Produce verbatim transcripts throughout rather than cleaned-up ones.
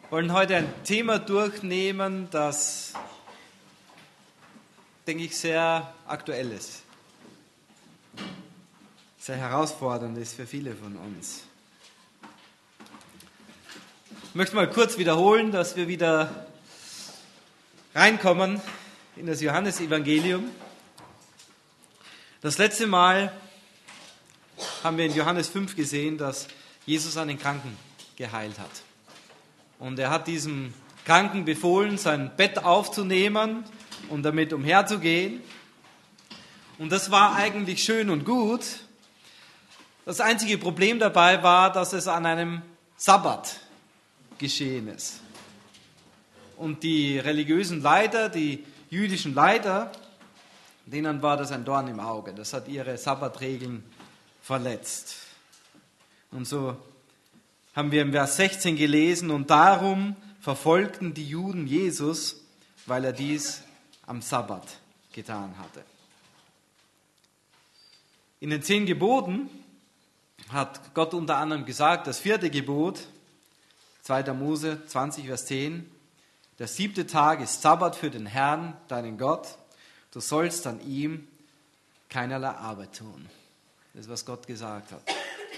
wollen heute ein Thema durchnehmen, das, denke ich, sehr aktuell ist, sehr herausfordernd ist für viele von uns. Ich möchte mal kurz wiederholen, dass wir wieder reinkommen in das Johannesevangelium. Das letzte Mal haben wir in Johannes fünf gesehen, dass Jesus einen Kranken geheilt hat. Und er hat diesem Kranken befohlen, sein Bett aufzunehmen und damit umherzugehen. Und das war eigentlich schön und gut. Das einzige Problem dabei war, dass es an einem Sabbat geschehen ist. Und die religiösen Leiter, die jüdischen Leiter, denen war das ein Dorn im Auge. Das hat ihre Sabbatregeln verletzt. Und so haben wir im Vers sechzehn gelesen, und darum verfolgten die Juden Jesus, weil er dies am Sabbat getan hatte. In den zehn Geboten hat Gott unter anderem gesagt, das vierte Gebot, zweiter Mose zwanzig, Vers zehn, der siebte Tag ist Sabbat für den Herrn, deinen Gott, du sollst an ihm keinerlei Arbeit tun. Das ist, was Gott gesagt hat.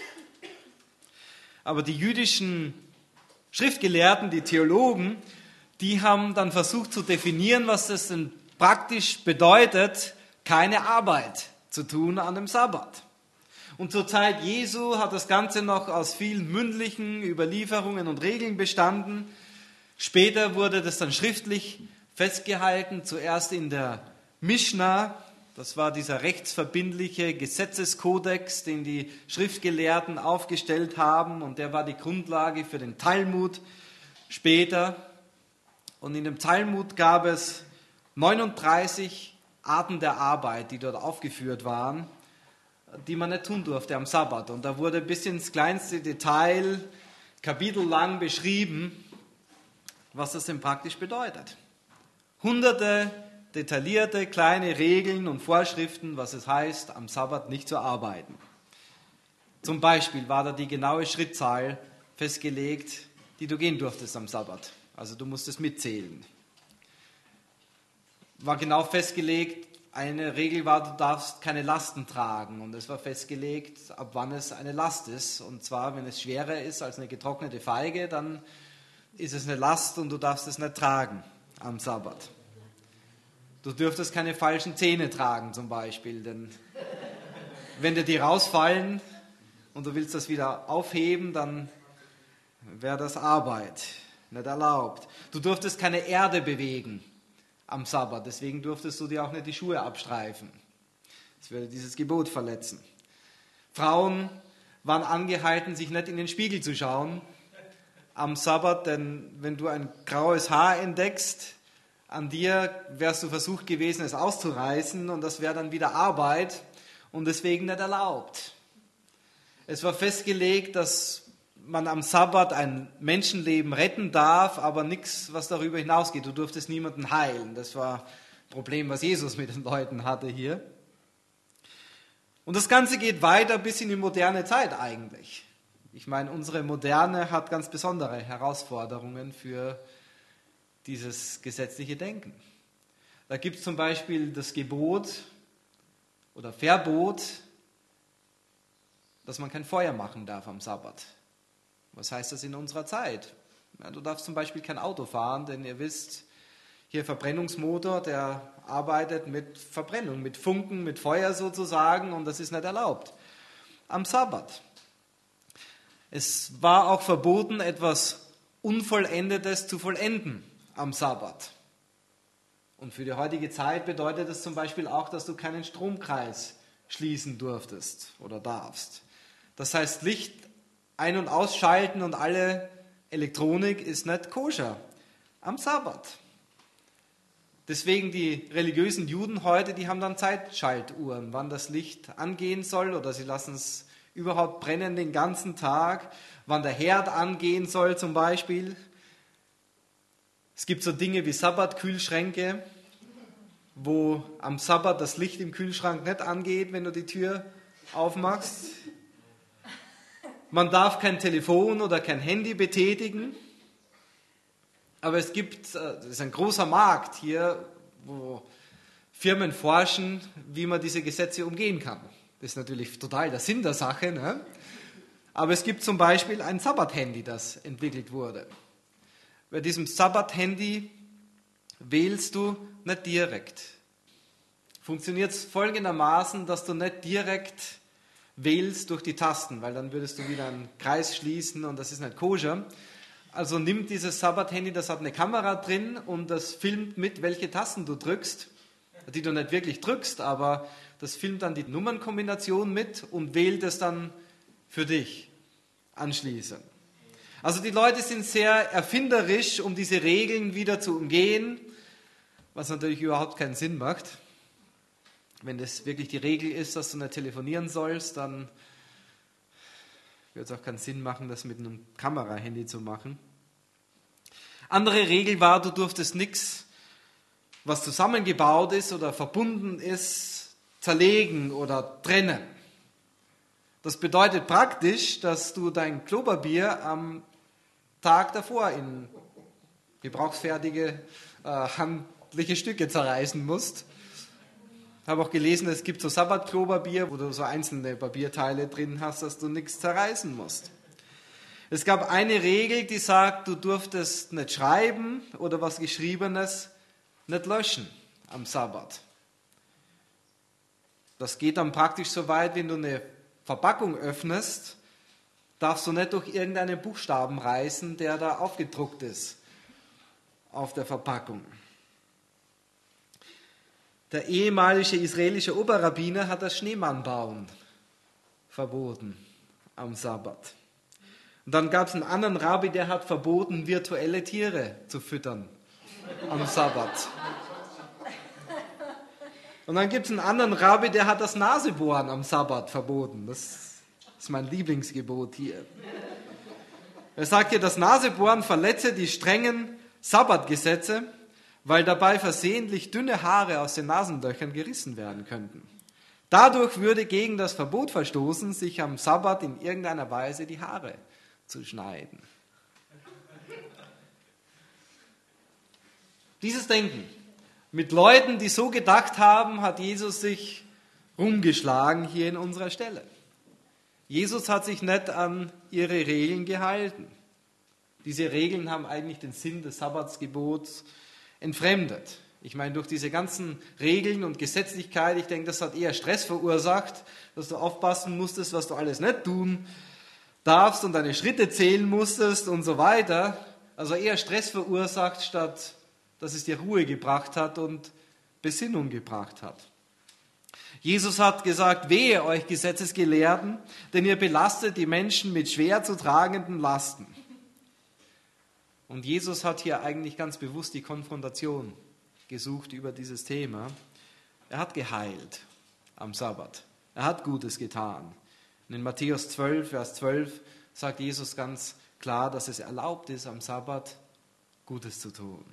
Aber die jüdischen Schriftgelehrten, die Theologen, die haben dann versucht zu definieren, was das denn praktisch bedeutet, keine Arbeit zu tun an dem Sabbat. Und zur Zeit Jesu hat das Ganze noch aus vielen mündlichen Überlieferungen und Regeln bestanden. Später wurde das dann schriftlich festgehalten, zuerst in der Mischna. Das war dieser rechtsverbindliche Gesetzeskodex, den die Schriftgelehrten aufgestellt haben, und der war die Grundlage für den Talmud später. Und in dem Talmud gab es neununddreißig Arten der Arbeit, die dort aufgeführt waren, die man nicht tun durfte am Sabbat. Und da wurde bis ins kleinste Detail kapitellang beschrieben, was das denn praktisch bedeutet. Hunderte detaillierte kleine Regeln und Vorschriften, was es heißt, am Sabbat nicht zu arbeiten. Zum Beispiel war da die genaue Schrittzahl festgelegt, die du gehen durftest am Sabbat. Also du musstest mitzählen. War genau festgelegt, eine Regel war, du darfst keine Lasten tragen. Und es war festgelegt, ab wann es eine Last ist. Und zwar, wenn es schwerer ist als eine getrocknete Feige, dann ist es eine Last und du darfst es nicht tragen am Sabbat. Du dürftest keine falschen Zähne tragen zum Beispiel, denn wenn dir die rausfallen und du willst das wieder aufheben, dann wäre das Arbeit, nicht erlaubt. Du durftest keine Erde bewegen am Sabbat, deswegen durftest du dir auch nicht die Schuhe abstreifen. Das würde dieses Gebot verletzen. Frauen waren angehalten, sich nicht in den Spiegel zu schauen am Sabbat, denn wenn du ein graues Haar entdeckst, an dir wärst du versucht gewesen, es auszureißen, und das wäre dann wieder Arbeit und deswegen nicht erlaubt. Es war festgelegt, dass man am Sabbat ein Menschenleben retten darf, aber nichts, was darüber hinausgeht. Du durftest niemanden heilen. Das war ein Problem, was Jesus mit den Leuten hatte hier. Und das Ganze geht weiter bis in die moderne Zeit eigentlich. Ich meine, unsere Moderne hat ganz besondere Herausforderungen für dieses gesetzliche Denken. Da gibt es zum Beispiel das Gebot oder Verbot, dass man kein Feuer machen darf am Sabbat. Was heißt das in unserer Zeit? Ja, du darfst zum Beispiel kein Auto fahren, denn ihr wisst, hier Verbrennungsmotor, der arbeitet mit Verbrennung, mit Funken, mit Feuer sozusagen, und das ist nicht erlaubt am Sabbat. Es war auch verboten, etwas Unvollendetes zu vollenden am Sabbat. Und für die heutige Zeit bedeutet das zum Beispiel auch, dass du keinen Stromkreis schließen durftest oder darfst. Das heißt, Licht ein- und ausschalten und alle Elektronik ist nicht koscher am Sabbat. Deswegen die religiösen Juden heute, die haben dann Zeitschaltuhren, wann das Licht angehen soll, oder sie lassen es überhaupt brennen den ganzen Tag, wann der Herd angehen soll zum Beispiel. Es gibt so Dinge wie Sabbatkühlschränke, wo am Sabbat das Licht im Kühlschrank nicht angeht, wenn du die Tür aufmachst. Man darf kein Telefon oder kein Handy betätigen. Aber es gibt, das ist ein großer Markt hier, wo Firmen forschen, wie man diese Gesetze umgehen kann. Das ist natürlich total der Sinn der Sache, ne? Aber es gibt zum Beispiel ein Sabbat-Handy, das entwickelt wurde. Bei diesem Sabbat-Handy wählst du nicht direkt. Funktioniert es folgendermaßen, dass du nicht direkt wählst durch die Tasten, weil dann würdest du wieder einen Kreis schließen und das ist nicht koscher. Also nimmt dieses Sabbat-Handy, das hat eine Kamera drin und das filmt mit, welche Tasten du drückst, die du nicht wirklich drückst, aber das filmt dann die Nummernkombination mit und wählt es dann für dich anschließend. Also die Leute sind sehr erfinderisch, um diese Regeln wieder zu umgehen, was natürlich überhaupt keinen Sinn macht. Wenn das wirklich die Regel ist, dass du nicht telefonieren sollst, dann wird es auch keinen Sinn machen, das mit einem Kamerahandy zu machen. Andere Regel war, du durftest nichts, was zusammengebaut ist oder verbunden ist, zerlegen oder trennen. Das bedeutet praktisch, dass du dein Klopapier am Tag davor in gebrauchsfertige, äh, handliche Stücke zerreißen musst. Ich habe auch gelesen, es gibt so Sabbat-Klopapier, wo du so einzelne Papierteile drin hast, dass du nichts zerreißen musst. Es gab eine Regel, die sagt, du durftest nicht schreiben oder was Geschriebenes nicht löschen am Sabbat. Das geht dann praktisch so weit, wenn du eine Verpackung öffnest, darfst du nicht durch irgendeinen Buchstaben reißen, der da aufgedruckt ist auf der Verpackung. Der ehemalige israelische Oberrabbiner hat das Schneemannbauen verboten am Sabbat. Und dann gab es einen anderen Rabbi, der hat verboten, virtuelle Tiere zu füttern am Sabbat. Und dann gibt es einen anderen Rabbi, der hat das Nasebohren am Sabbat verboten. Das ist mein Lieblingsgebot hier. Er sagt hier, das Nasebohren verletze die strengen Sabbatgesetze, weil dabei versehentlich dünne Haare aus den Nasenlöchern gerissen werden könnten. Dadurch würde gegen das Verbot verstoßen, sich am Sabbat in irgendeiner Weise die Haare zu schneiden. Dieses Denken mit Leuten, die so gedacht haben, hat Jesus sich rumgeschlagen hier in unserer Stelle. Jesus hat sich nicht an ihre Regeln gehalten. Diese Regeln haben eigentlich den Sinn des Sabbatsgebots entfremdet. Ich meine, durch diese ganzen Regeln und Gesetzlichkeit, ich denke, das hat eher Stress verursacht, dass du aufpassen musstest, was du alles nicht tun darfst und deine Schritte zählen musstest und so weiter. Also eher Stress verursacht, statt dass es dir Ruhe gebracht hat und Besinnung gebracht hat. Jesus hat gesagt, wehe euch Gesetzesgelehrten, denn ihr belastet die Menschen mit schwer zu tragenden Lasten. Und Jesus hat hier eigentlich ganz bewusst die Konfrontation gesucht über dieses Thema. Er hat geheilt am Sabbat. Er hat Gutes getan. Und in Matthäus zwölf, Vers zwölf sagt Jesus ganz klar, dass es erlaubt ist, am Sabbat Gutes zu tun.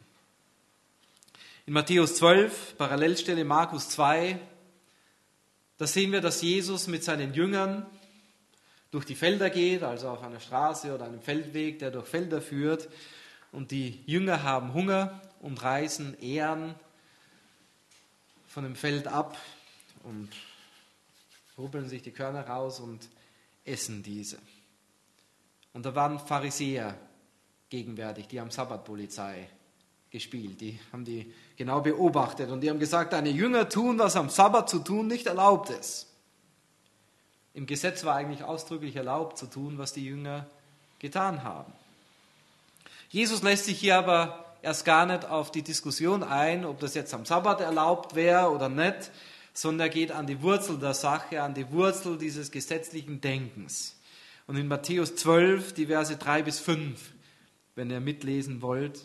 In Matthäus zwölf, Parallelstelle Markus zwei, da sehen wir, dass Jesus mit seinen Jüngern durch die Felder geht, also auf einer Straße oder einem Feldweg, der durch Felder führt. Und die Jünger haben Hunger und reißen Ähren von dem Feld ab und rubbeln sich die Körner raus und essen diese. Und da waren Pharisäer gegenwärtig, die haben Sabbatpolizei gespielt. Die haben die genau beobachtet und die haben gesagt, deine Jünger tun, was am Sabbat zu tun nicht erlaubt ist. Im Gesetz war eigentlich ausdrücklich erlaubt zu tun, was die Jünger getan haben. Jesus lässt sich hier aber erst gar nicht auf die Diskussion ein, ob das jetzt am Sabbat erlaubt wäre oder nicht, sondern er geht an die Wurzel der Sache, an die Wurzel dieses gesetzlichen Denkens. Und in Matthäus zwölf, die Verse drei bis fünf, wenn ihr mitlesen wollt,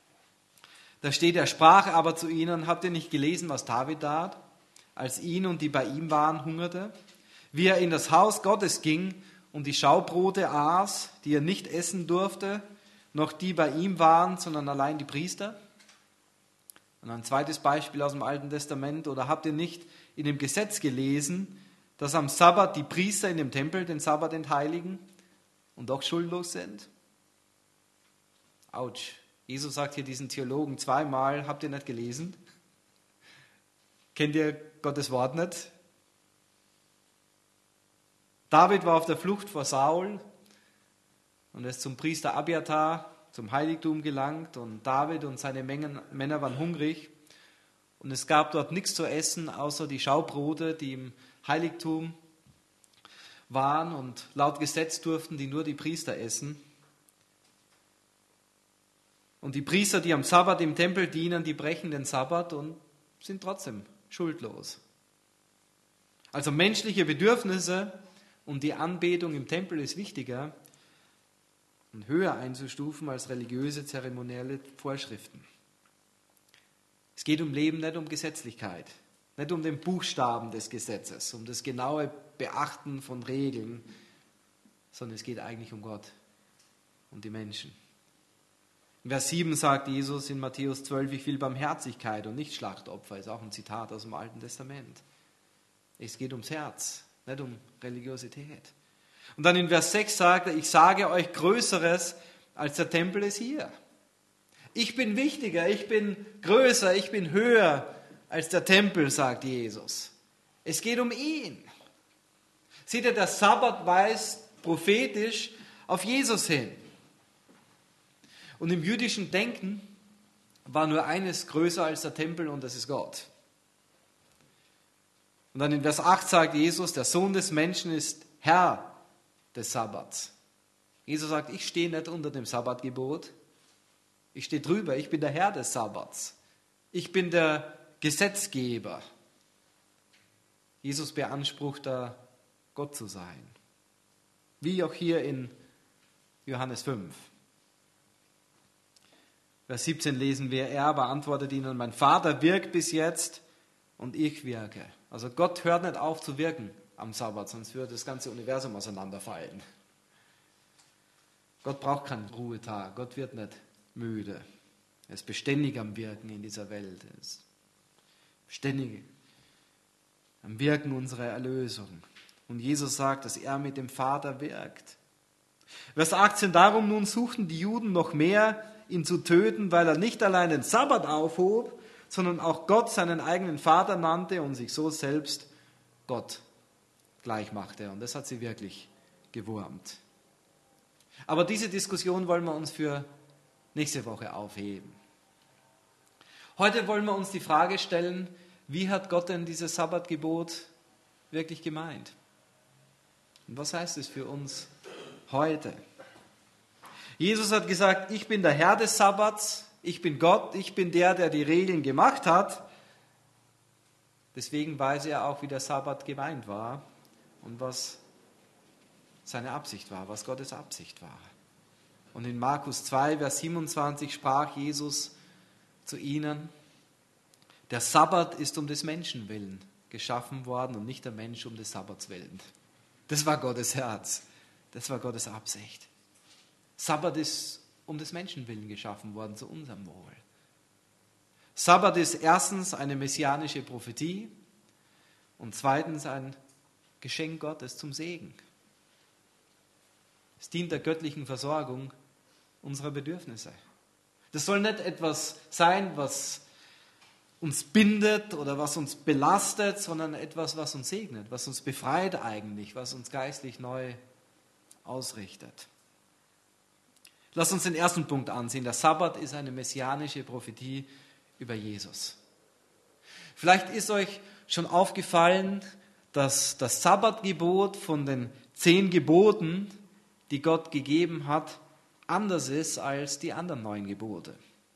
da steht, er sprach aber zu ihnen, habt ihr nicht gelesen, was David tat, als ihn und die bei ihm waren hungerte? Wie er in das Haus Gottes ging und die Schaubrote aß, die er nicht essen durfte, noch die bei ihm waren, sondern allein die Priester? Und ein zweites Beispiel aus dem Alten Testament, oder habt ihr nicht in dem Gesetz gelesen, dass am Sabbat die Priester in dem Tempel den Sabbat entheiligen und doch schuldlos sind? Autsch, Jesus sagt hier diesen Theologen zweimal, habt ihr nicht gelesen? Kennt ihr Gottes Wort nicht? David war auf der Flucht vor Saul und ist zum Priester Abiathar, zum Heiligtum gelangt, und David und seine Mengen, Männer waren hungrig und es gab dort nichts zu essen, außer die Schaubrote, die im Heiligtum waren, und laut Gesetz durften die nur die Priester essen. Und die Priester, die am Sabbat im Tempel dienen, die brechen den Sabbat und sind trotzdem schuldlos. Also menschliche Bedürfnisse und die Anbetung im Tempel ist wichtiger und höher einzustufen als religiöse, zeremonielle Vorschriften. Es geht um Leben, nicht um Gesetzlichkeit, nicht um den Buchstaben des Gesetzes, um das genaue Beachten von Regeln, sondern es geht eigentlich um Gott und die Menschen. In Vers sieben sagt Jesus in Matthäus zwölf, ich will Barmherzigkeit und nicht Schlachtopfer, ist auch ein Zitat aus dem Alten Testament. Es geht ums Herz, nicht um Religiosität. Und dann in Vers sechs sagt er, ich sage euch Größeres als der Tempel ist hier. Ich bin wichtiger, ich bin größer, ich bin höher als der Tempel, sagt Jesus. Es geht um ihn. Seht ihr, der Sabbat weist prophetisch auf Jesus hin. Und im jüdischen Denken war nur eines größer als der Tempel, und das ist Gott. Und dann in Vers acht sagt Jesus, der Sohn des Menschen ist Herr des Sabbats. Jesus sagt, ich stehe nicht unter dem Sabbatgebot, ich stehe drüber, ich bin der Herr des Sabbats. Ich bin der Gesetzgeber. Jesus beansprucht da, Gott zu sein. Wie auch hier in Johannes fünf. Vers siebzehn lesen wir, er aber antwortet ihnen, mein Vater wirkt bis jetzt und ich wirke. Also Gott hört nicht auf zu wirken am Sabbat, sonst würde das ganze Universum auseinanderfallen. Gott braucht keinen Ruhetag, Gott wird nicht müde. Er ist beständig am Wirken in dieser Welt. Er ist beständig am Wirken unserer Erlösung. Und Jesus sagt, dass er mit dem Vater wirkt. Vers achtzehn, darum nun suchten die Juden noch mehr, ihn zu töten, weil er nicht allein den Sabbat aufhob, sondern auch Gott seinen eigenen Vater nannte und sich so selbst Gott gleich machte. Und das hat sie wirklich gewurmt. Aber diese Diskussion wollen wir uns für nächste Woche aufheben. Heute wollen wir uns die Frage stellen, wie hat Gott denn dieses Sabbatgebot wirklich gemeint? Und was heißt es für uns heute? Jesus hat gesagt, ich bin der Herr des Sabbats, ich bin Gott, ich bin der, der die Regeln gemacht hat. Deswegen weiß er auch, wie der Sabbat gemeint war und was seine Absicht war, was Gottes Absicht war. Und in Markus zwei, Vers siebenundzwanzig sprach Jesus zu ihnen, der Sabbat ist um des Menschen willen geschaffen worden und nicht der Mensch um des Sabbats willen. Das war Gottes Herz, das war Gottes Absicht. Sabbat ist um des Menschen willen geschaffen worden, zu unserem Wohl. Sabbat ist erstens eine messianische Prophetie und zweitens ein Geschenk Gottes zum Segen. Es dient der göttlichen Versorgung unserer Bedürfnisse. Das soll nicht etwas sein, was uns bindet oder was uns belastet, sondern etwas, was uns segnet, was uns befreit eigentlich, was uns geistlich neu ausrichtet. Lass uns den ersten Punkt ansehen. Der Sabbat ist eine messianische Prophetie über Jesus. Vielleicht ist euch schon aufgefallen, dass das Sabbatgebot von den zehn Geboten, die Gott gegeben hat, anders ist als die anderen neun Gebote.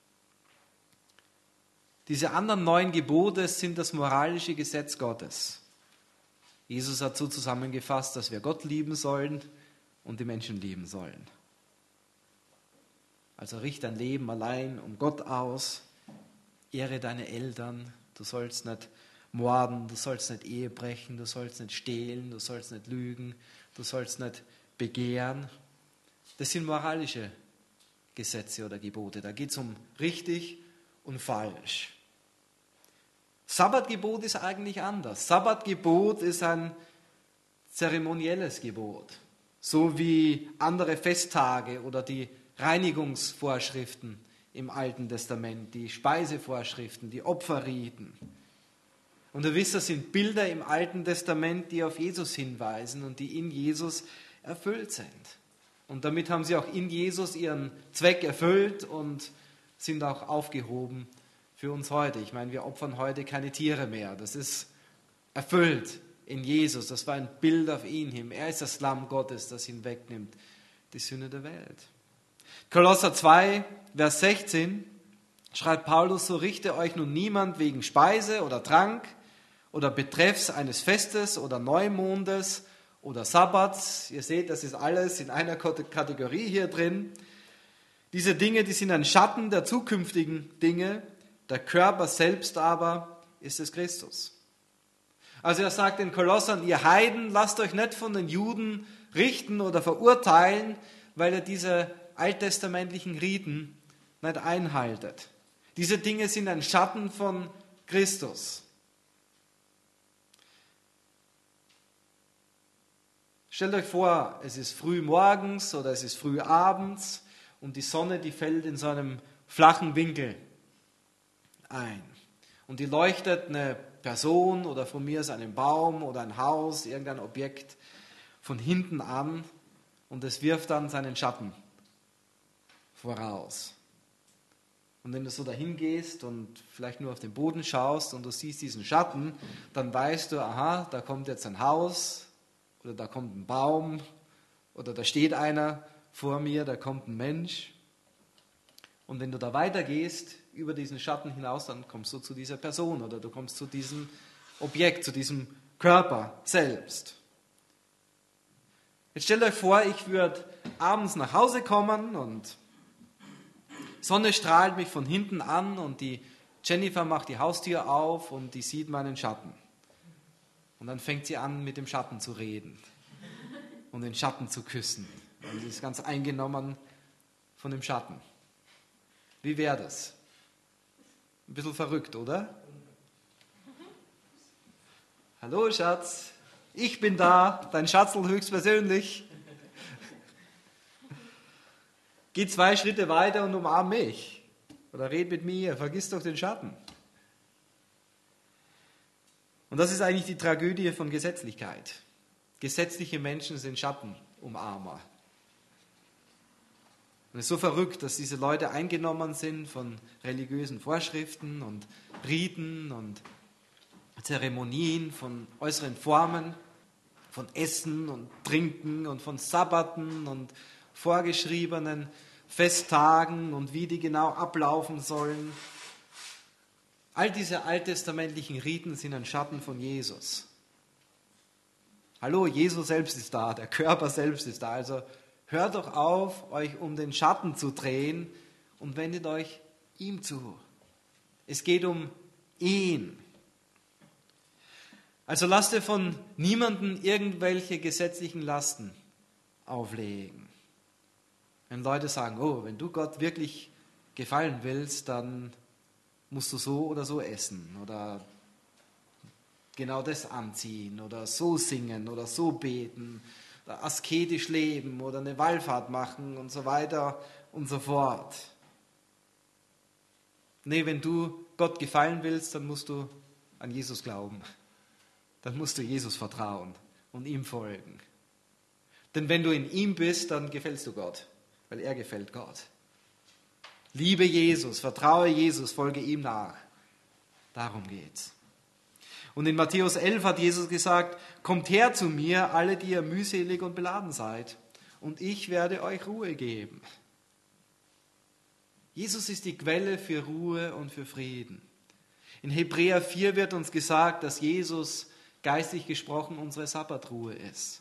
Diese anderen neun Gebote sind das moralische Gesetz Gottes. Jesus hat so zusammengefasst, dass wir Gott lieben sollen und die Menschen lieben sollen. Also richte dein Leben allein um Gott aus, ehre deine Eltern, du sollst nicht morden, du sollst nicht Ehe brechen, du sollst nicht stehlen, du sollst nicht lügen, du sollst nicht begehren. Das sind moralische Gesetze oder Gebote. Da geht es um richtig und falsch. Sabbatgebot ist eigentlich anders. Sabbatgebot ist ein zeremonielles Gebot, so wie andere Festtage oder die Reinigungsvorschriften im Alten Testament, die Speisevorschriften, die Opferriten. Und du wisst, das sind Bilder im Alten Testament, die auf Jesus hinweisen und die in Jesus erfüllt sind. Und damit haben sie auch in Jesus ihren Zweck erfüllt und sind auch aufgehoben für uns heute. Ich meine, wir opfern heute keine Tiere mehr. Das ist erfüllt in Jesus. Das war ein Bild auf ihn hin. Er ist das Lamm Gottes, das hinwegnimmt die Sünde der Welt. Kolosser zwei, Vers sechzehn schreibt Paulus: So richte euch nun niemand wegen Speise oder Trank oder betreffs eines Festes oder Neumondes oder Sabbats. Ihr seht, das ist alles in einer Kategorie hier drin. Diese Dinge, die sind ein Schatten der zukünftigen Dinge. Der Körper selbst aber ist es Christus. Also er sagt den Kolossern: Ihr Heiden, lasst euch nicht von den Juden richten oder verurteilen, weil ihr diese alttestamentlichen Riten nicht einhaltet. Diese Dinge sind ein Schatten von Christus. Stellt euch vor, es ist früh morgens oder es ist früh abends und die Sonne, die fällt in so einem flachen Winkel ein. Und die leuchtet eine Person oder von mir aus einen Baum oder ein Haus, irgendein Objekt von hinten an und es wirft dann seinen Schatten voraus. Und wenn du so dahin gehst und vielleicht nur auf den Boden schaust und du siehst diesen Schatten, dann weißt du, aha, da kommt jetzt ein Haus oder da kommt ein Baum oder da steht einer vor mir, da kommt ein Mensch. Und wenn du da weitergehst, über diesen Schatten hinaus, dann kommst du zu dieser Person oder du kommst zu diesem Objekt, zu diesem Körper selbst. Jetzt stellt euch vor, ich würde abends nach Hause kommen und Sonne strahlt mich von hinten an und die Jennifer macht die Haustür auf und die sieht meinen Schatten. Und dann fängt sie an, mit dem Schatten zu reden und den Schatten zu küssen. Und sie ist ganz eingenommen von dem Schatten. Wie wäre das? Ein bisschen verrückt, oder? Hallo Schatz, ich bin da, dein Schatzl höchstpersönlich. Geh zwei Schritte weiter und umarm mich. Oder red mit mir, vergiss doch den Schatten. Und das ist eigentlich die Tragödie von Gesetzlichkeit. Gesetzliche Menschen sind Schattenumarmer. Und es ist so verrückt, dass diese Leute eingenommen sind von religiösen Vorschriften und Riten und Zeremonien, von äußeren Formen, von Essen und Trinken und von Sabbaten und vorgeschriebenen Festtagen und wie die genau ablaufen sollen. All diese alttestamentlichen Riten sind ein Schatten von Jesus. Hallo, Jesus selbst ist da, der Körper selbst ist da. Also hört doch auf, euch um den Schatten zu drehen und wendet euch ihm zu. Es geht um ihn. Also lasst ihr von niemandem irgendwelche gesetzlichen Lasten auflegen. Wenn Leute sagen, oh, wenn du Gott wirklich gefallen willst, dann musst du so oder so essen oder genau das anziehen oder so singen oder so beten, oder asketisch leben oder eine Wallfahrt machen und so weiter und so fort. Nee, wenn du Gott gefallen willst, dann musst du an Jesus glauben. Dann musst du Jesus vertrauen und ihm folgen. Denn wenn du in ihm bist, dann gefällst du Gott, weil er gefällt Gott. Liebe Jesus, vertraue Jesus, folge ihm nach. Darum geht's. Und in Matthäus elf hat Jesus gesagt, kommt her zu mir, alle, die ihr mühselig und beladen seid, und ich werde euch Ruhe geben. Jesus ist die Quelle für Ruhe und für Frieden. In Hebräer vier wird uns gesagt, dass Jesus geistlich gesprochen unsere Sabbatruhe ist.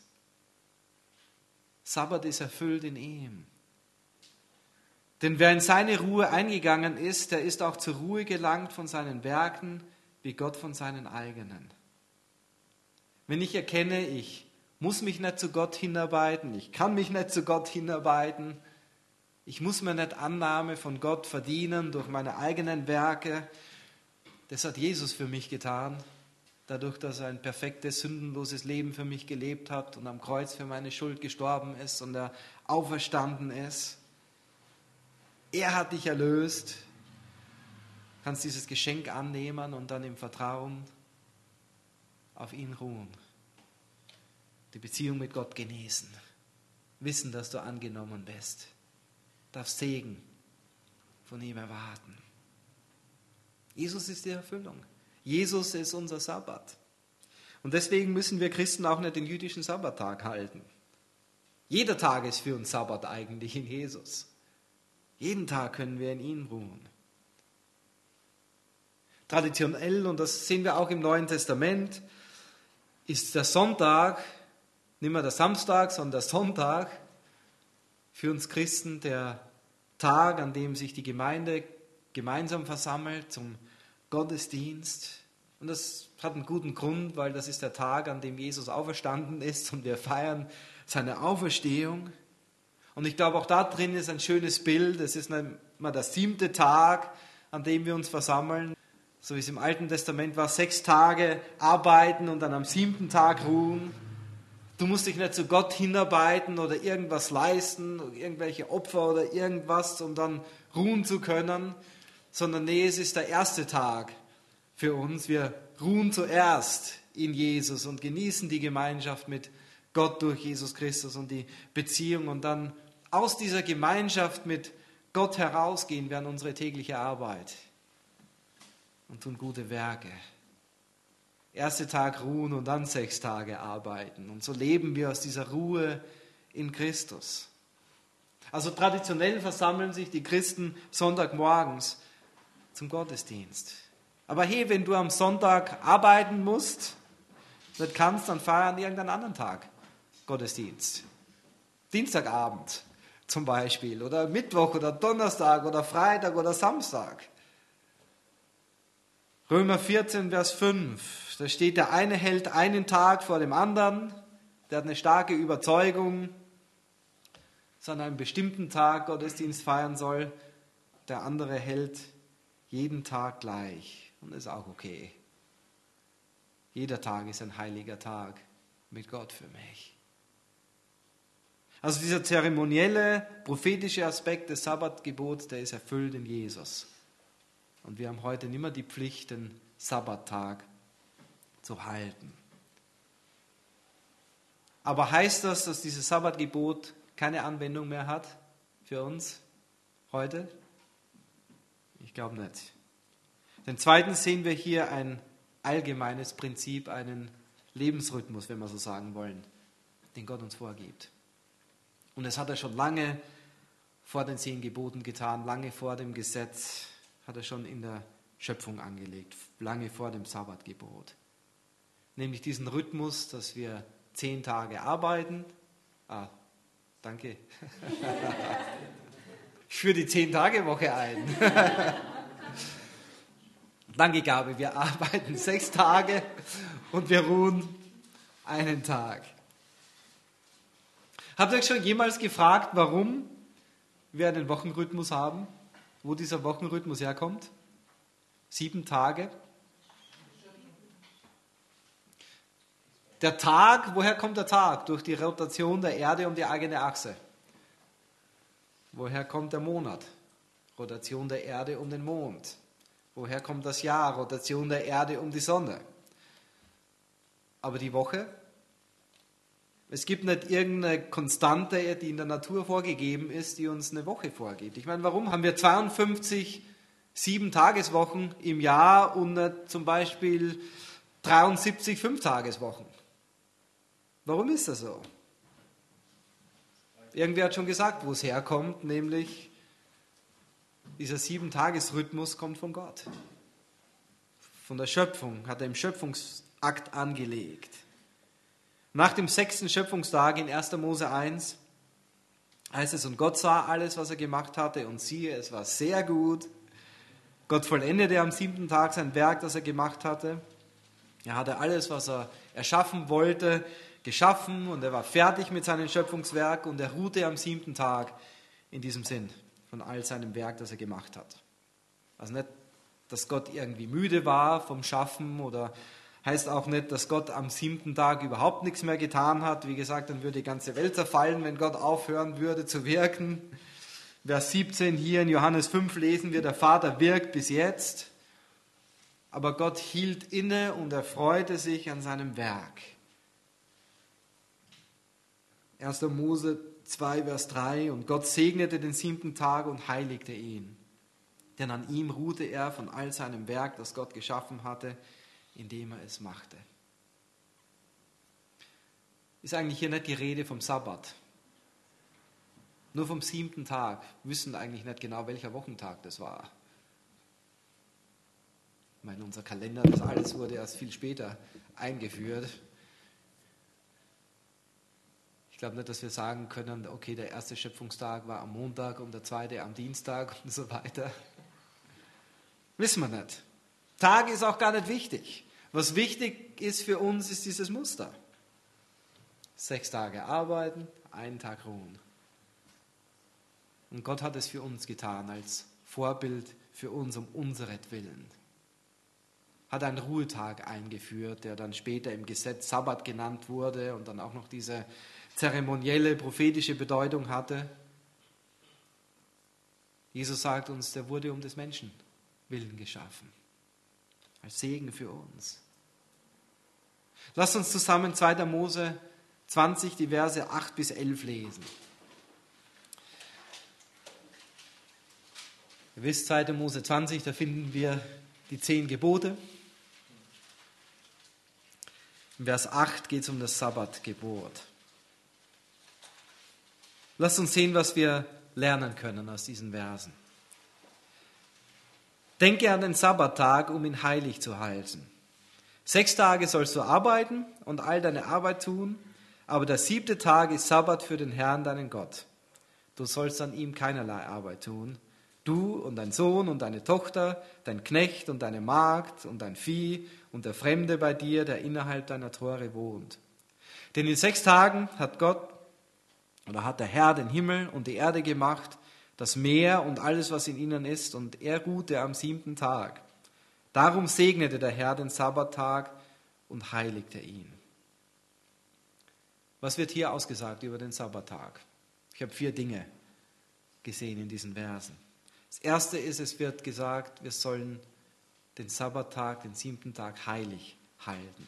Sabbat ist erfüllt in ihm. Denn wer in seine Ruhe eingegangen ist, der ist auch zur Ruhe gelangt von seinen Werken, wie Gott von seinen eigenen. Wenn ich erkenne, ich muss mich nicht zu Gott hinarbeiten, ich kann mich nicht zu Gott hinarbeiten, ich muss mir nicht Annahme von Gott verdienen durch meine eigenen Werke, das hat Jesus für mich getan, dadurch, dass er ein perfektes, sündenloses Leben für mich gelebt hat und am Kreuz für meine Schuld gestorben ist und er auferstanden ist. Er hat dich erlöst. Du kannst dieses Geschenk annehmen und dann im Vertrauen auf ihn ruhen. Die Beziehung mit Gott genießen. Wissen, dass du angenommen bist. Darfst Segen von ihm erwarten. Jesus ist die Erfüllung. Jesus ist unser Sabbat. Und deswegen müssen wir Christen auch nicht den jüdischen Sabbattag halten. Jeder Tag ist für uns Sabbat eigentlich in Jesus. Jeden Tag können wir in ihm ruhen. Traditionell, und das sehen wir auch im Neuen Testament, ist der Sonntag, nicht mehr der Samstag, sondern der Sonntag, für uns Christen der Tag, an dem sich die Gemeinde gemeinsam versammelt zum Gottesdienst. Und das hat einen guten Grund, weil das ist der Tag, an dem Jesus auferstanden ist und wir feiern seine Auferstehung. Und ich glaube, auch da drin ist ein schönes Bild. Es ist mal der siebte Tag, an dem wir uns versammeln. So wie es im Alten Testament war, sechs Tage arbeiten und dann am siebten Tag ruhen. Du musst dich nicht zu Gott hinarbeiten oder irgendwas leisten, irgendwelche Opfer oder irgendwas, um dann ruhen zu können, sondern nee, es ist der erste Tag für uns. Wir ruhen zuerst in Jesus und genießen die Gemeinschaft mit Gott durch Jesus Christus und die Beziehung und dann aus dieser Gemeinschaft mit Gott herausgehen wir an unsere tägliche Arbeit und tun gute Werke. Erster Tag ruhen und dann sechs Tage arbeiten. Und so leben wir aus dieser Ruhe in Christus. Also traditionell versammeln sich die Christen Sonntagmorgens zum Gottesdienst. Aber hey, wenn du am Sonntag arbeiten musst, nicht kannst, dann feier an irgendeinem anderen Tag Gottesdienst. Dienstagabend zum Beispiel oder Mittwoch oder Donnerstag oder Freitag oder Samstag. Römer vierzehn, Vers fünf. Da steht, der eine hält einen Tag vor dem anderen, der hat eine starke Überzeugung, dass er an einem bestimmten Tag Gottesdienst feiern soll. Der andere hält jeden Tag gleich und ist auch okay. Jeder Tag ist ein heiliger Tag mit Gott für mich. Also dieser zeremonielle, prophetische Aspekt des Sabbatgebots, der ist erfüllt in Jesus. Und wir haben heute nicht mehr die Pflicht, den Sabbattag zu halten. Aber heißt das, dass dieses Sabbatgebot keine Anwendung mehr hat für uns heute? Ich glaube nicht. Denn zweitens sehen wir hier ein allgemeines Prinzip, einen Lebensrhythmus, wenn wir so sagen wollen, den Gott uns vorgibt. Und das hat er schon lange vor den zehn Geboten getan, lange vor dem Gesetz, hat er schon in der Schöpfung angelegt, lange vor dem Sabbatgebot. Nämlich diesen Rhythmus, dass wir zehn Tage arbeiten. Ah, danke. Ich führe die Zehn-Tage-Woche ein. Danke, Gabi. Wir arbeiten sechs Tage und wir ruhen einen Tag. Habt ihr euch schon jemals gefragt, warum wir einen Wochenrhythmus haben? Wo dieser Wochenrhythmus herkommt? Sieben Tage. Der Tag, woher kommt der Tag? Durch die Rotation der Erde um die eigene Achse. Woher kommt der Monat? Rotation der Erde um den Mond. Woher kommt das Jahr? Rotation der Erde um die Sonne. Aber die Woche? Es gibt nicht irgendeine Konstante, die in der Natur vorgegeben ist, die uns eine Woche vorgibt. Ich meine, warum haben wir zweiundfünfzig Sieben-Tageswochen im Jahr und nicht zum Beispiel dreiundsiebzig Fünf-Tageswochen? Warum ist das so? Irgendwer hat schon gesagt, wo es herkommt, nämlich dieser Sieben-Tages-Rhythmus kommt von Gott. Von der Schöpfung, hat er im Schöpfungsakt angelegt. Nach dem sechsten Schöpfungstag in erster Mose eins heißt es, und Gott sah alles, was er gemacht hatte, und siehe, es war sehr gut. Gott vollendete am siebten Tag sein Werk, das er gemacht hatte. Er hatte alles, was er erschaffen wollte, geschaffen, und er war fertig mit seinem Schöpfungswerk, und er ruhte am siebten Tag in diesem Sinn von all seinem Werk, das er gemacht hat. Also nicht, dass Gott irgendwie müde war vom Schaffen, oder heißt auch nicht, dass Gott am siebten Tag überhaupt nichts mehr getan hat. Wie gesagt, dann würde die ganze Welt zerfallen, wenn Gott aufhören würde zu wirken. Vers siebzehn hier in Johannes fünf lesen wir, der Vater wirkt bis jetzt, aber Gott hielt inne und erfreute sich an seinem Werk. erster Mose zwei, Vers drei, und Gott segnete den siebten Tag und heiligte ihn. Denn an ihm ruhte er von all seinem Werk, das Gott geschaffen hatte, indem er es machte. Ist eigentlich hier nicht die Rede vom Sabbat. Nur vom siebten Tag. Wir wissen eigentlich nicht genau, welcher Wochentag das war. Ich meine, unser Kalender, das alles wurde erst viel später eingeführt. Ich glaube nicht, dass wir sagen können, okay, der erste Schöpfungstag war am Montag und der zweite am Dienstag und so weiter. Wissen wir nicht. Tag ist auch gar nicht wichtig. Was wichtig ist für uns, ist dieses Muster. Sechs Tage arbeiten, einen Tag ruhen. Und Gott hat es für uns getan, als Vorbild für uns, um unseretwillen. Hat einen Ruhetag eingeführt, der dann später im Gesetz Sabbat genannt wurde und dann auch noch diese zeremonielle, prophetische Bedeutung hatte. Jesus sagt uns, der wurde um des Menschen willen geschaffen. Als Segen für uns. Lasst uns zusammen zweiter Mose zwanzig, die Verse acht bis elf lesen. Ihr wisst, zweiter Mose zwanzig, da finden wir die zehn Gebote. In Vers acht geht es um das Sabbatgebot. Lasst uns sehen, was wir lernen können aus diesen Versen. Denke an den Sabbattag, um ihn heilig zu halten. Sechs Tage sollst du arbeiten und all deine Arbeit tun, aber der siebte Tag ist Sabbat für den Herrn, deinen Gott. Du sollst an ihm keinerlei Arbeit tun. Du und dein Sohn und deine Tochter, dein Knecht und deine Magd und dein Vieh und der Fremde bei dir, der innerhalb deiner Tore wohnt. Denn in sechs Tagen hat Gott oder hat der Herr den Himmel und die Erde gemacht, das Meer und alles, was in ihnen ist, und er ruhte am siebten Tag. Darum segnete der Herr den Sabbattag und heiligte ihn. Was wird hier ausgesagt über den Sabbattag? Ich habe vier Dinge gesehen in diesen Versen. Das erste ist, es wird gesagt, wir sollen den Sabbattag, den siebten Tag heilig halten.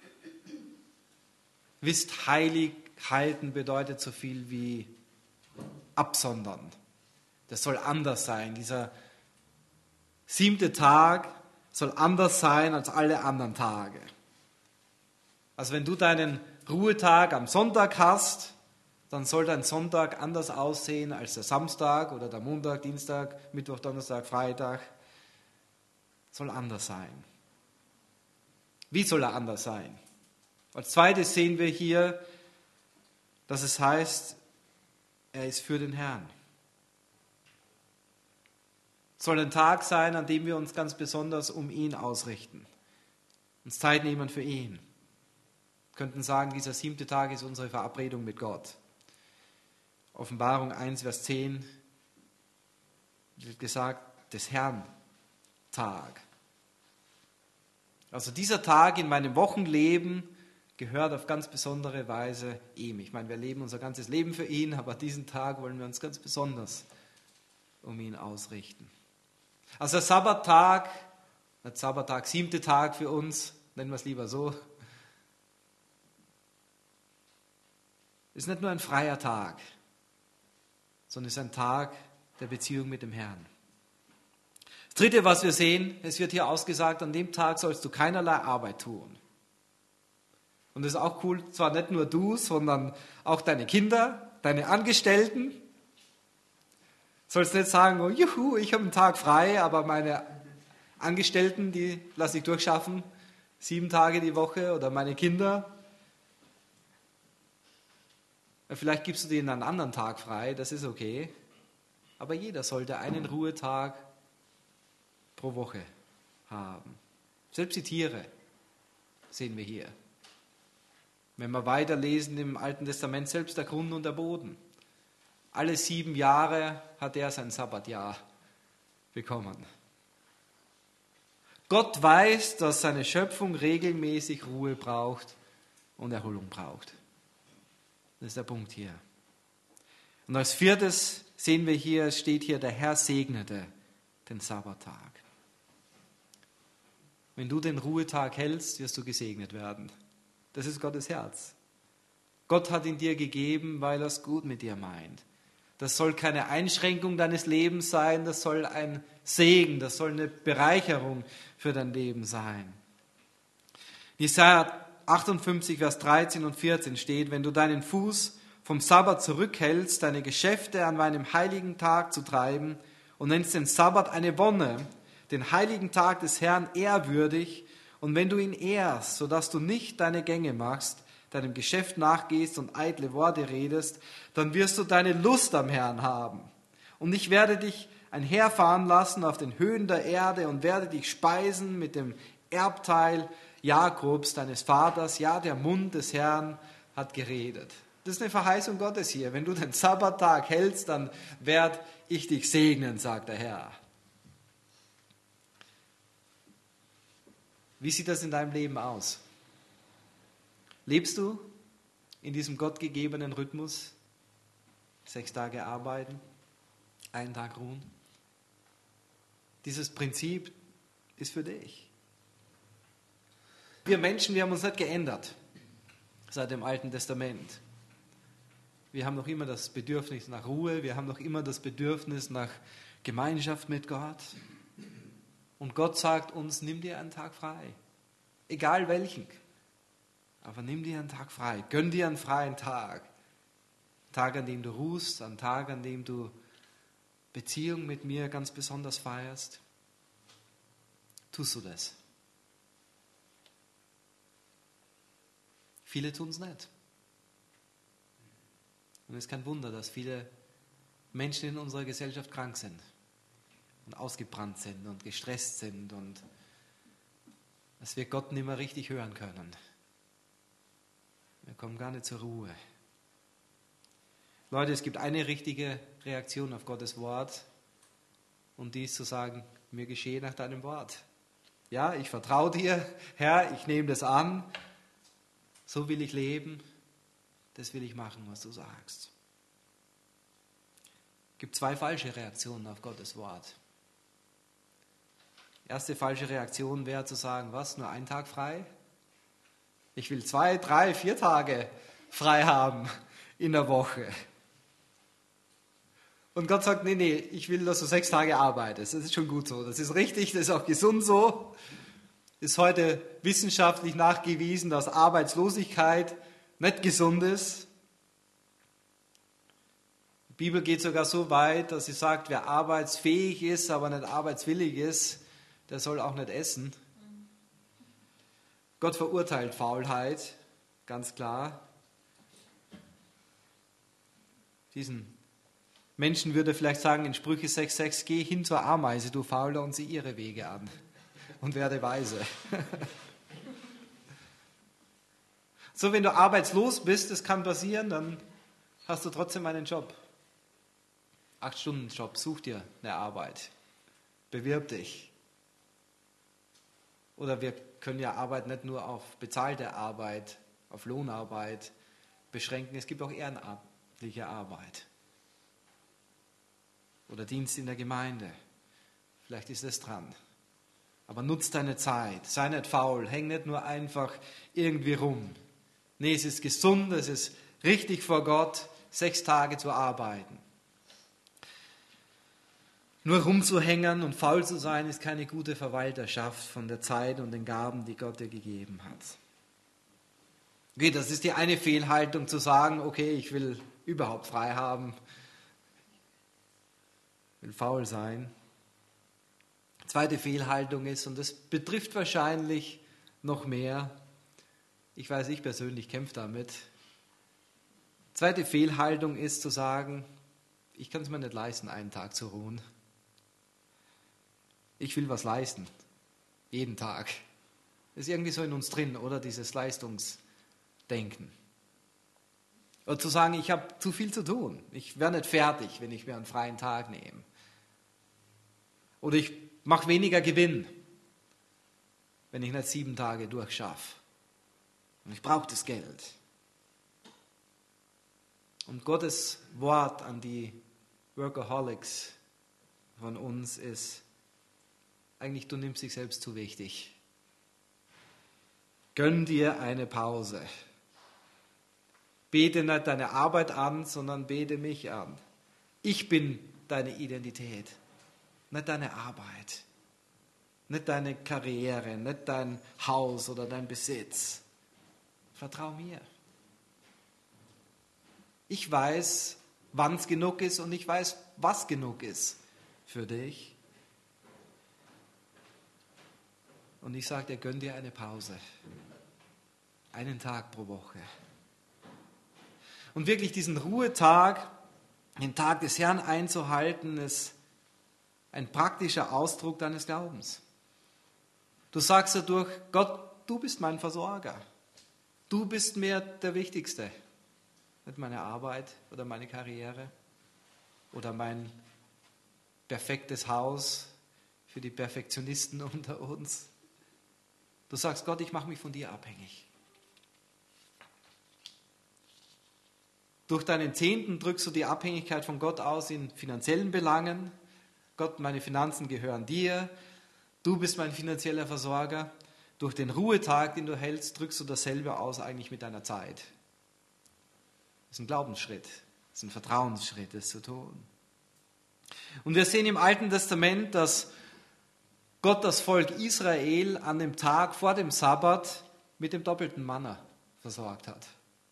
Wisst, heilig halten bedeutet so viel wie absondern. Das soll anders sein. Dieser siebte Tag soll anders sein als alle anderen Tage. Also wenn du deinen Ruhetag am Sonntag hast, dann soll dein Sonntag anders aussehen als der Samstag oder der Montag, Dienstag, Mittwoch, Donnerstag, Freitag. Soll anders sein. Wie soll er anders sein? Als zweites sehen wir hier, dass es heißt, er ist für den Herrn. Es soll ein Tag sein, an dem wir uns ganz besonders um ihn ausrichten. Uns Zeit nehmen für ihn. Wir könnten sagen, dieser siebte Tag ist unsere Verabredung mit Gott. Offenbarung eins, Vers zehn wird gesagt, des Herrn Tag. Also dieser Tag in meinem Wochenleben gehört auf ganz besondere Weise ihm. Ich meine, wir leben unser ganzes Leben für ihn, aber diesen Tag wollen wir uns ganz besonders um ihn ausrichten. Also der Sabbattag, der Sabbattag, siebte Tag für uns, nennen wir es lieber so, ist nicht nur ein freier Tag, sondern ist ein Tag der Beziehung mit dem Herrn. Das Dritte, was wir sehen, es wird hier ausgesagt, an dem Tag sollst du keinerlei Arbeit tun. Und das ist auch cool, zwar nicht nur du, sondern auch deine Kinder, deine Angestellten. Sollst nicht sagen, oh, juhu, ich habe einen Tag frei, aber meine Angestellten, die lasse ich durchschaffen, sieben Tage die Woche, oder meine Kinder. Vielleicht gibst du denen einen anderen Tag frei, das ist okay. Aber jeder sollte einen Ruhetag pro Woche haben. Selbst die Tiere sehen wir hier. Wenn wir weiterlesen im Alten Testament, selbst der Grund und der Boden. Alle sieben Jahre hat er sein Sabbatjahr bekommen. Gott weiß, dass seine Schöpfung regelmäßig Ruhe braucht und Erholung braucht. Das ist der Punkt hier. Und als viertes sehen wir hier, es steht hier, der Herr segnete den Sabbattag. Wenn du den Ruhetag hältst, wirst du gesegnet werden. Das ist Gottes Herz. Gott hat ihn dir gegeben, weil er es gut mit dir meint. Das soll keine Einschränkung deines Lebens sein, das soll ein Segen, das soll eine Bereicherung für dein Leben sein. In Jesaja achtundfünfzig, Vers dreizehn und vierzehn steht, wenn du deinen Fuß vom Sabbat zurückhältst, deine Geschäfte an meinem heiligen Tag zu treiben und nennst den Sabbat eine Wonne, den heiligen Tag des Herrn ehrwürdig, und wenn du ihn ehrst, sodass du nicht deine Gänge machst, deinem Geschäft nachgehst und eitle Worte redest, dann wirst du deine Lust am Herrn haben. Und ich werde dich einherfahren lassen auf den Höhen der Erde und werde dich speisen mit dem Erbteil Jakobs, deines Vaters. Ja, der Mund des Herrn hat geredet. Das ist eine Verheißung Gottes hier. Wenn du den Sabbattag hältst, dann werde ich dich segnen, sagt der Herr. Wie sieht das in deinem Leben aus? Lebst du in diesem gottgegebenen Rhythmus? Sechs Tage arbeiten, einen Tag ruhen? Dieses Prinzip ist für dich. Wir Menschen, wir haben uns nicht geändert seit dem Alten Testament. Wir haben noch immer das Bedürfnis nach Ruhe, wir haben noch immer das Bedürfnis nach Gemeinschaft mit Gott. Und Gott sagt uns, nimm dir einen Tag frei, egal welchen. Aber nimm dir einen Tag frei, gönn dir einen freien Tag. Einen Tag, an dem du ruhst, einen Tag, an dem du Beziehung mit mir ganz besonders feierst. Tust du das? Viele tun es nicht. Und es ist kein Wunder, dass viele Menschen in unserer Gesellschaft krank sind und ausgebrannt sind und gestresst sind und dass wir Gott nicht mehr richtig hören können. Wir kommen gar nicht zur Ruhe. Leute, es gibt eine richtige Reaktion auf Gottes Wort und die ist zu sagen, mir geschehe nach deinem Wort. Ja, ich vertraue dir, Herr, ich nehme das an, so will ich leben, das will ich machen, was du sagst. Es gibt zwei falsche Reaktionen auf Gottes Wort. Die erste falsche Reaktion wäre zu sagen, was, nur einen Tag frei? Ich will zwei, drei, vier Tage frei haben in der Woche. Und Gott sagt, nee, nee, ich will, dass du sechs Tage arbeitest. Das ist schon gut so. Das ist richtig, das ist auch gesund so. Ist heute wissenschaftlich nachgewiesen, dass Arbeitslosigkeit nicht gesund ist. Die Bibel geht sogar so weit, dass sie sagt, wer arbeitsfähig ist, aber nicht arbeitswillig ist, der soll auch nicht essen. Gott verurteilt Faulheit, ganz klar. Diesen Menschen würde vielleicht sagen in Sprüche sechs sechs, geh hin zur Ameise, du Fauler, und sieh ihre Wege an und werde weise. So, wenn du arbeitslos bist, das kann passieren, dann hast du trotzdem einen Job. Acht-Stunden-Job, such dir eine Arbeit, bewirb dich. Oder wir können ja Arbeit nicht nur auf bezahlte Arbeit, auf Lohnarbeit beschränken. Es gibt auch ehrenamtliche Arbeit. Oder Dienst in der Gemeinde. Vielleicht ist es dran. Aber nutz deine Zeit. Sei nicht faul. Häng nicht nur einfach irgendwie rum. Nee, es ist gesund, es ist richtig vor Gott, sechs Tage zu arbeiten. Nur rumzuhängen und faul zu sein, ist keine gute Verwalterschaft von der Zeit und den Gaben, die Gott dir gegeben hat. Okay, das ist die eine Fehlhaltung, zu sagen, okay, ich will überhaupt frei haben, will faul sein. Zweite Fehlhaltung ist, und das betrifft wahrscheinlich noch mehr, ich weiß, ich persönlich kämpfe damit. Zweite Fehlhaltung ist zu sagen, ich kann es mir nicht leisten, einen Tag zu ruhen. Ich will was leisten, jeden Tag. Das ist irgendwie so in uns drin, oder? Dieses Leistungsdenken. Oder zu sagen, ich habe zu viel zu tun. Ich werde nicht fertig, wenn ich mir einen freien Tag nehme. Oder ich mache weniger Gewinn, wenn ich nicht sieben Tage durchschaffe. Und ich brauche das Geld. Und Gottes Wort an die Workaholics von uns ist, eigentlich du nimmst dich selbst zu wichtig. Gönn dir eine Pause. Bete nicht deine Arbeit an, sondern bete mich an. Ich bin deine Identität, nicht deine Arbeit, nicht deine Karriere, nicht dein Haus oder dein Besitz. Vertrau mir. Ich weiß, wann es genug ist und ich weiß, was genug ist für dich. Und ich sage dir, gönn dir eine Pause. Einen Tag pro Woche. Und wirklich diesen Ruhetag, den Tag des Herrn einzuhalten, ist ein praktischer Ausdruck deines Glaubens. Du sagst dadurch, Gott, du bist mein Versorger. Du bist mir der Wichtigste. Nicht meine Arbeit oder meine Karriere oder mein perfektes Haus für die Perfektionisten unter uns. Du sagst, Gott, ich mache mich von dir abhängig. Durch deinen Zehnten drückst du die Abhängigkeit von Gott aus in finanziellen Belangen. Gott, meine Finanzen gehören dir. Du bist mein finanzieller Versorger. Durch den Ruhetag, den du hältst, drückst du dasselbe aus eigentlich mit deiner Zeit. Das ist ein Glaubensschritt, das ist ein Vertrauensschritt, das zu tun. Und wir sehen im Alten Testament, dass Gott das Volk Israel an dem Tag vor dem Sabbat mit dem doppelten Manna versorgt hat.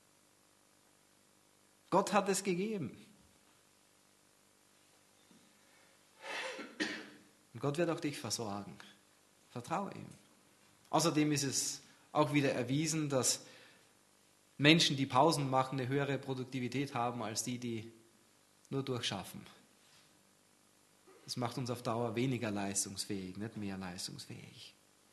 Gott hat es gegeben. Und Gott wird auch dich versorgen. Vertraue ihm. Außerdem ist es auch wieder erwiesen, dass Menschen, die Pausen machen, eine höhere Produktivität haben als die, die nur durchschaffen. Das macht uns auf Dauer weniger leistungsfähig, nicht mehr leistungsfähig.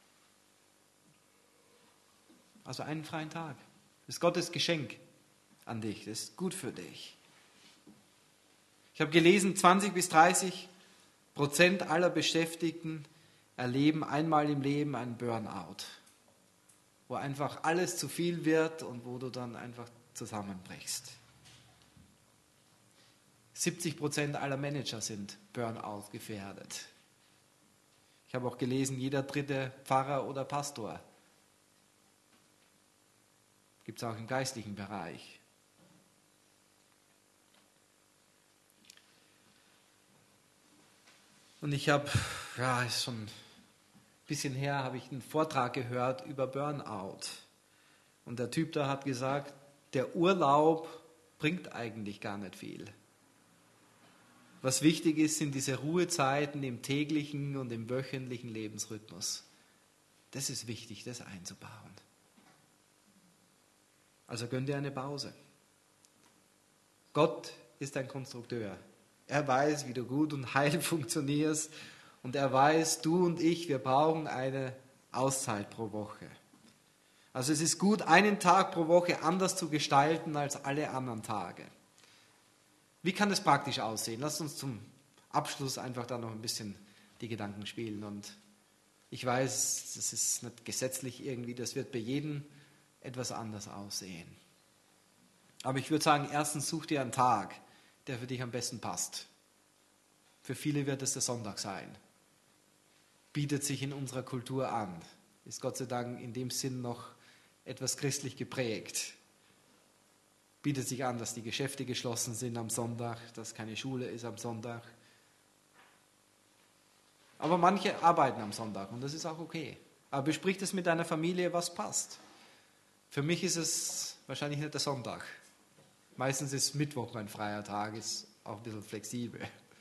Also einen freien Tag. Das ist Gottes Geschenk an dich. Das ist gut für dich. Ich habe gelesen, zwanzig bis dreißig Prozent aller Beschäftigten erleben einmal im Leben einen Burnout, wo einfach alles zu viel wird und wo du dann einfach zusammenbrichst. siebzig Prozent aller Manager sind Burnout gefährdet. Ich habe auch gelesen, jeder dritte Pfarrer oder Pastor. Gibt es auch im geistlichen Bereich. Und ich habe, ja, ist schon ein bisschen her, habe ich einen Vortrag gehört über Burnout. Und der Typ da hat gesagt, der Urlaub bringt eigentlich gar nicht viel. Was wichtig ist, sind diese Ruhezeiten im täglichen und im wöchentlichen Lebensrhythmus. Das ist wichtig, das einzubauen. Also gönn dir eine Pause. Gott ist ein Konstrukteur. Er weiß, wie du gut und heil funktionierst und er weiß, du und ich, wir brauchen eine Auszeit pro Woche. Also es ist gut, einen Tag pro Woche anders zu gestalten als alle anderen Tage. Wie kann das praktisch aussehen? Lasst uns zum Abschluss einfach da noch ein bisschen die Gedanken spielen. Und ich weiß, das ist nicht gesetzlich irgendwie, das wird bei jedem etwas anders aussehen. Aber ich würde sagen, erstens such dir einen Tag, der für dich am besten passt. Für viele wird es der Sonntag sein. Bietet sich in unserer Kultur an. Ist Gott sei Dank in dem Sinn noch etwas christlich geprägt. Bietet sich an, dass die Geschäfte geschlossen sind am Sonntag, dass keine Schule ist am Sonntag. Aber manche arbeiten am Sonntag und das ist auch okay. Aber besprich das mit deiner Familie, was passt. Für mich ist es wahrscheinlich nicht der Sonntag. Meistens ist Mittwoch mein freier Tag, ist auch ein bisschen flexibel.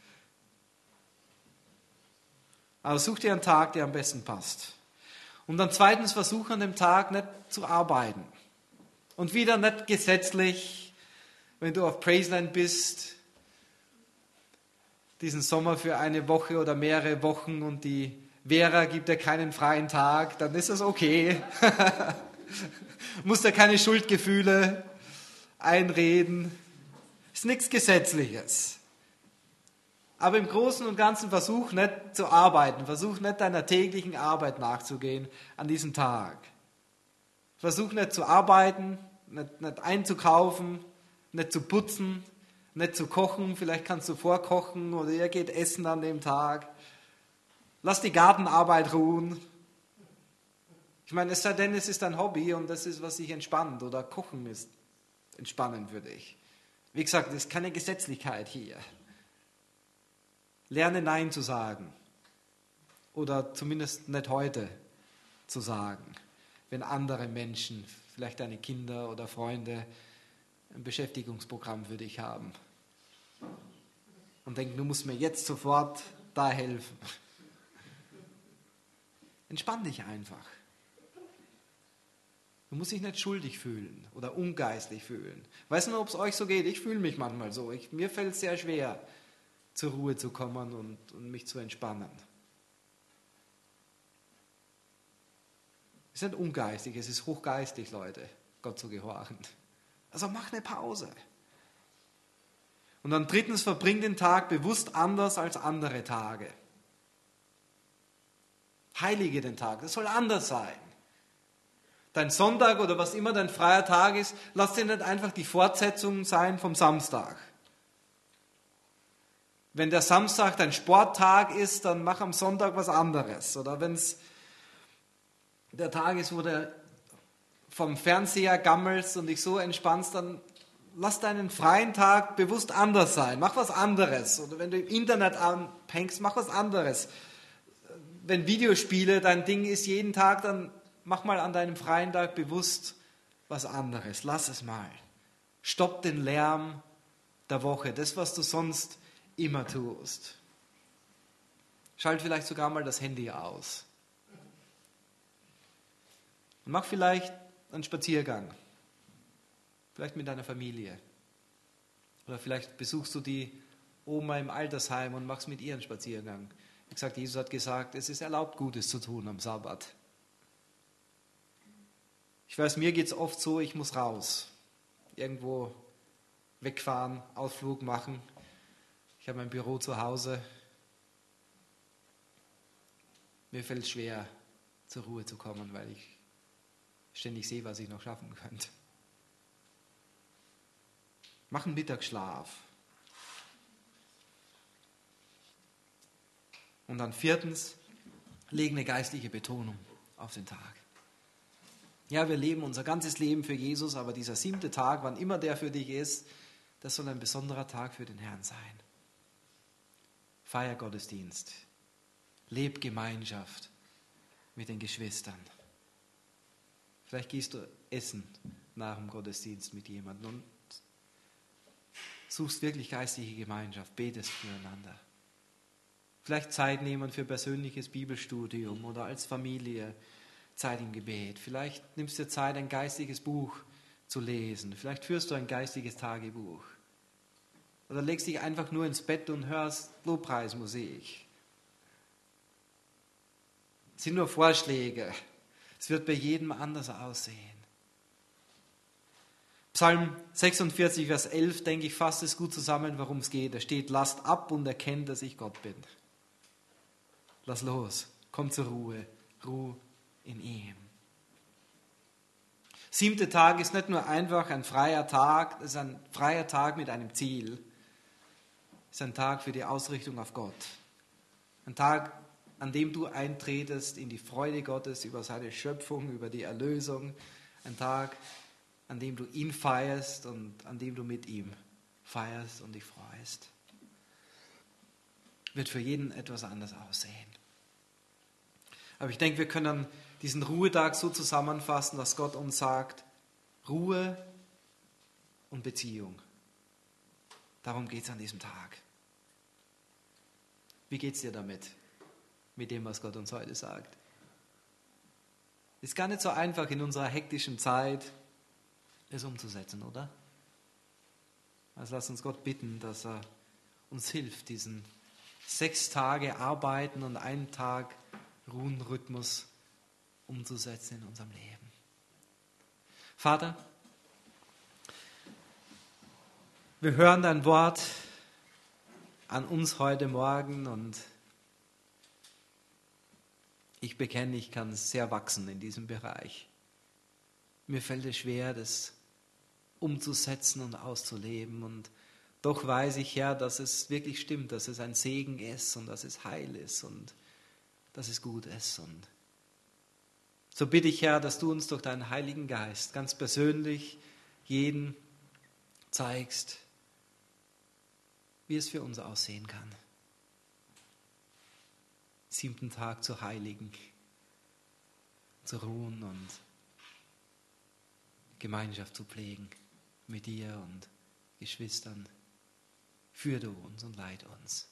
Aber such dir einen Tag, der am besten passt. Und dann zweitens versuch an dem Tag nicht zu arbeiten. Und wieder nicht gesetzlich, wenn du auf Praiseline bist, diesen Sommer für eine Woche oder mehrere Wochen und die Vera gibt dir keinen freien Tag, dann ist das okay. Musst dir keine Schuldgefühle einreden. Ist nichts Gesetzliches. Aber im Großen und Ganzen versuch nicht zu arbeiten, versuch nicht deiner täglichen Arbeit nachzugehen an diesem Tag. Versuch nicht zu arbeiten, nicht, nicht einzukaufen, nicht zu putzen, nicht zu kochen, vielleicht kannst du vorkochen oder ihr geht essen an dem Tag. Lass die Gartenarbeit ruhen. Ich meine, es sei denn, es ist ein Hobby und das ist, was dich entspannt, oder Kochen ist entspannend für dich. Wie gesagt, es ist keine Gesetzlichkeit hier. Lerne Nein zu sagen oder zumindest nicht heute zu sagen, wenn andere Menschen, vielleicht deine Kinder oder Freunde, ein Beschäftigungsprogramm für dich haben und denken, du musst mir jetzt sofort da helfen. Entspann dich einfach. Du musst dich nicht schuldig fühlen oder ungeistlich fühlen. Weiß nicht, ob es euch so geht. Ich fühle mich manchmal so. Ich, mir fällt es sehr schwer, zur Ruhe zu kommen und, und mich zu entspannen. Es ist nicht ungeistig, es ist hochgeistig, Leute, Gott zu gehorchen. Also mach eine Pause. Und dann drittens, verbring den Tag bewusst anders als andere Tage. Heilige den Tag, das soll anders sein. Dein Sonntag oder was immer dein freier Tag ist, lass dir nicht einfach die Fortsetzung sein vom Samstag. Wenn der Samstag dein Sporttag ist, dann mach am Sonntag was anderes. Oder wenn es der Tag ist, wo du vom Fernseher gammelst und dich so entspannst, dann lass deinen freien Tag bewusst anders sein. Mach was anderes. Oder wenn du im Internet anhängst, mach was anderes. Wenn Videospiele dein Ding ist jeden Tag, dann mach mal an deinem freien Tag bewusst was anderes. Lass es mal. Stopp den Lärm der Woche. Das, was du sonst immer tust. Schalt vielleicht sogar mal das Handy aus. Und mach vielleicht einen Spaziergang. Vielleicht mit deiner Familie. Oder vielleicht besuchst du die Oma im Altersheim und machst mit ihr einen Spaziergang. Wie gesagt, Jesus hat gesagt, es ist erlaubt, Gutes zu tun am Sabbat. Ich weiß, mir geht es oft so, ich muss raus. Irgendwo wegfahren, Ausflug machen. Ich habe mein Büro zu Hause. Mir fällt es schwer, zur Ruhe zu kommen, weil ich ständig sehe, was ich noch schaffen könnte. Mach einen Mittagsschlaf. Und dann viertens, leg eine geistliche Betonung auf den Tag. Ja, wir leben unser ganzes Leben für Jesus, aber dieser siebte Tag, wann immer der für dich ist, das soll ein besonderer Tag für den Herrn sein. Feier Gottesdienst. Leb Gemeinschaft mit den Geschwistern. Vielleicht gehst du essen nach dem Gottesdienst mit jemandem und suchst wirklich geistliche Gemeinschaft, betest füreinander. Vielleicht Zeit nehmen für persönliches Bibelstudium oder als Familie Zeit im Gebet. Vielleicht nimmst du dir Zeit, ein geistiges Buch zu lesen. Vielleicht führst du ein geistiges Tagebuch. Oder legst dich einfach nur ins Bett und hörst Lobpreismusik. Das sind nur Vorschläge. Es wird bei jedem anders aussehen. Psalm sechsundvierzig, Vers elf, denke ich, fasst es gut zusammen, worum es geht. Da steht, lasst ab und erkennt, dass ich Gott bin. Lass los, komm zur Ruhe, ruh in ihm. Siebter Tag ist nicht nur einfach ein freier Tag, es ist ein freier Tag mit einem Ziel. Es ist ein Tag für die Ausrichtung auf Gott. Ein Tag, an dem du eintretest in die Freude Gottes über seine Schöpfung, über die Erlösung. Ein Tag, an dem du ihn feierst und an dem du mit ihm feierst und dich freust. Wird für jeden etwas anders aussehen. Aber ich denke, wir können diesen Ruhetag so zusammenfassen, dass Gott uns sagt, Ruhe und Beziehung. Darum geht es an diesem Tag. Wie geht es dir damit? Mit dem, was Gott uns heute sagt. Ist gar nicht so einfach in unserer hektischen Zeit, es umzusetzen, oder? Also lass uns Gott bitten, dass er uns hilft, diesen sechs Tage Arbeiten und einen Tag Ruhenrhythmus umzusetzen in unserem Leben. Vater, wir hören dein Wort an uns heute Morgen und ich bekenne, ich kann sehr wachsen in diesem Bereich. Mir fällt es schwer, das umzusetzen und auszuleben und Doch weiß ich, Herr, dass es wirklich stimmt, dass es ein Segen ist und dass es heil ist und dass es gut ist. Und so bitte ich, Herr, dass du uns durch deinen Heiligen Geist ganz persönlich jeden zeigst, wie es für uns aussehen kann. Siebten Tag zu heiligen, zu ruhen und Gemeinschaft zu pflegen mit dir und Geschwistern. Führ du uns und leid uns.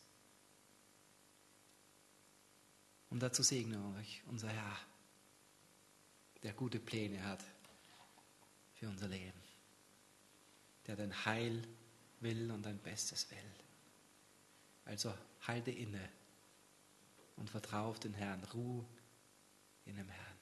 Und dazu segne euch unser Herr, der gute Pläne hat für unser Leben, der dein Heil will und dein Bestes will. Also halte inne und vertraue auf den Herrn, ruh in dem Herrn.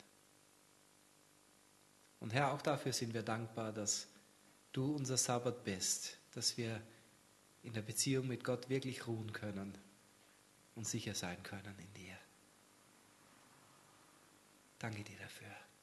Und Herr, auch dafür sind wir dankbar, dass du unser Sabbat bist, dass wir in der Beziehung mit Gott wirklich ruhen können und sicher sein können in dir. Danke dir dafür.